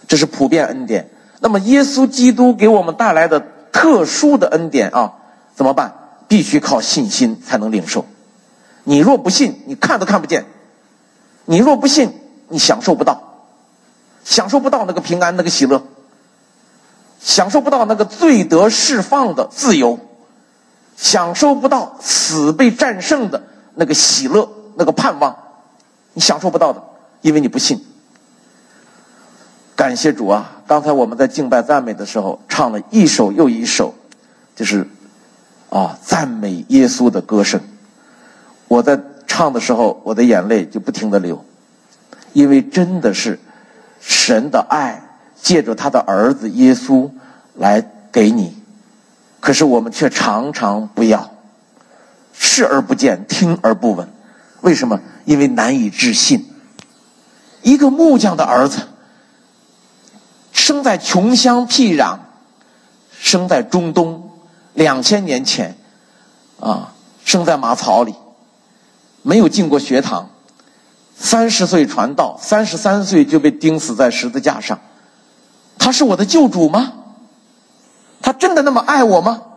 这是普遍恩典。那么耶稣基督给我们带来的特殊的恩典啊，怎么办？必须靠信心才能领受。你若不信，你看都看不见；你若不信，你享受不到，享受不到那个平安，那个喜乐，享受不到那个罪得释放的自由，享受不到死被战胜的那个喜乐，那个盼望，你享受不到的，因为你不信。感谢主啊！刚才我们在敬拜赞美的时候唱了一首又一首，就是赞美耶稣的歌声。我在唱的时候，我的眼泪就不停地流，因为真的是神的爱借着他的儿子耶稣来给你，可是我们却常常不要，视而不见，听而不闻。为什么？因为难以置信。一个木匠的儿子，生在穷乡僻壤，生在中东，2000年前生在马槽里，没有进过学堂，30岁传道，33岁就被钉死在十字架上。他是我的救主吗？他真的那么爱我吗？